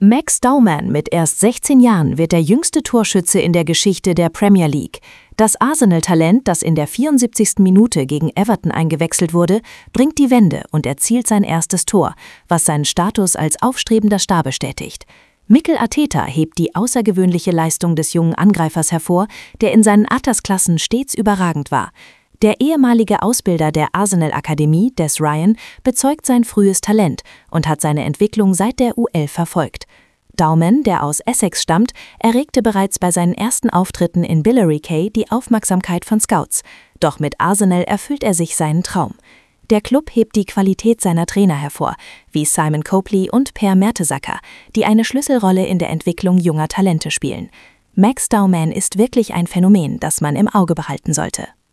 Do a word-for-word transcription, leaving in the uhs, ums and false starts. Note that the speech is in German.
Max Dauman mit erst sechzehn Jahren wird der jüngste Torschütze in der Geschichte der Premier League. Das Arsenal-Talent, das in der vierundsiebzigsten Minute gegen Everton eingewechselt wurde, bringt die Wende und erzielt sein erstes Tor, was seinen Status als aufstrebender Star bestätigt. Mikel Arteta hebt die außergewöhnliche Leistung des jungen Angreifers hervor, der in seinen Altersklassen stets überragend war. Der ehemalige Ausbilder der Arsenal-Akademie, Des Ryan, bezeugt sein frühes Talent und hat seine Entwicklung seit der U elf verfolgt. Dauman, der aus Essex stammt, erregte bereits bei seinen ersten Auftritten in Billericay die Aufmerksamkeit von Scouts. Doch mit Arsenal erfüllt er sich seinen Traum. Der Klub hebt die Qualität seiner Trainer hervor, wie Simon Copley und Per Mertesacker, die eine Schlüsselrolle in der Entwicklung junger Talente spielen. Max Dauman ist wirklich ein Phänomen, das man im Auge behalten sollte.